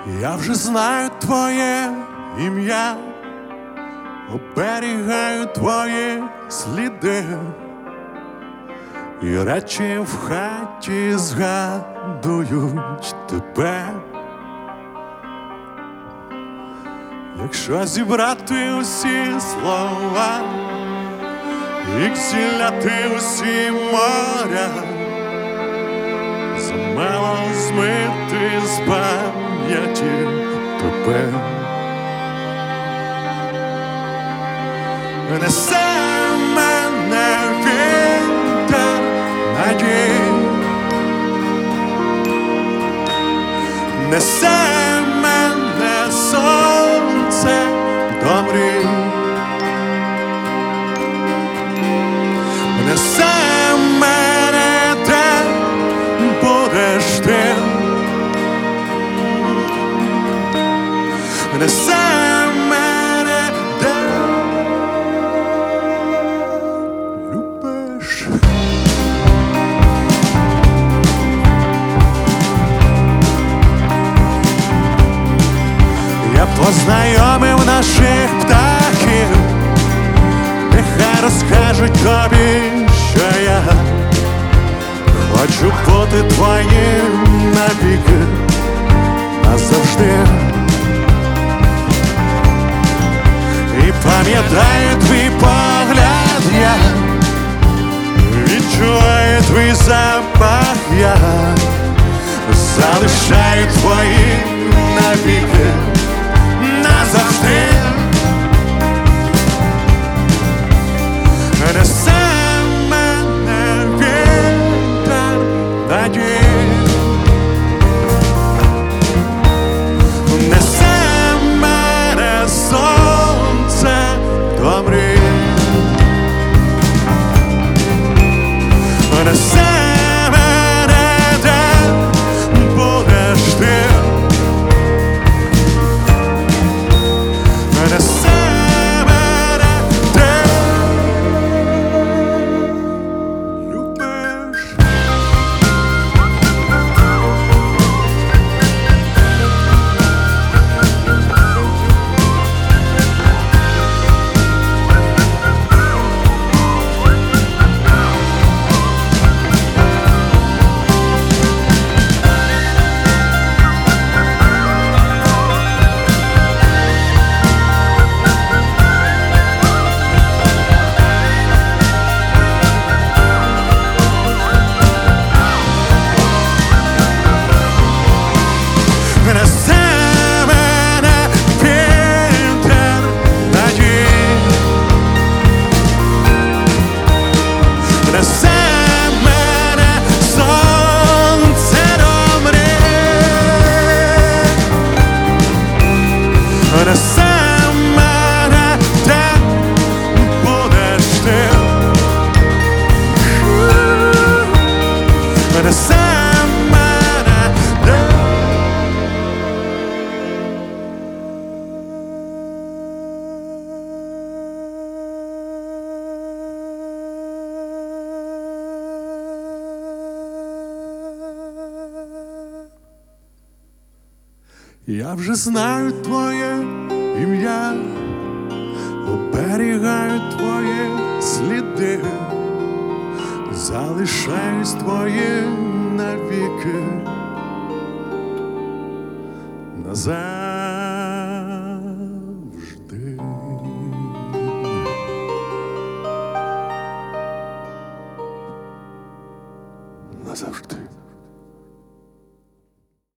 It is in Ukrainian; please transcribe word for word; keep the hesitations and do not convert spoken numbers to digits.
Я вже знаю твоє ім'я, оберігаю твої сліди, і речі в хаті згадують тебе. Якщо зібрати усі слова і зціляти усі моря, замело змити з пам'яті тебе. Несе мене вітер надій, несе мене сонце до мрій, несе мене, де будеш ти, несе мене, де любиш. Я познайомив наших птахів, нехай розкажуть тобі, що я хочу бути твоїм навіки, назавжди. І пам'ятаю твій погляд, я відчуваю твій запах, я залишаю твої навіки, назавжди. Несе мене вітер надій, несе мене сонце до мрій, несе мене, де будеш ти, несе мене, де любиш. Несе мене вітер надій, несе мене сонце до мрій, несе мене, де будеш ти, несе мене, де. Я вже знаю твоє ім'я, оберігаю твої сліди, залишаюсь твоїм навіки, назавжди. Назавжди.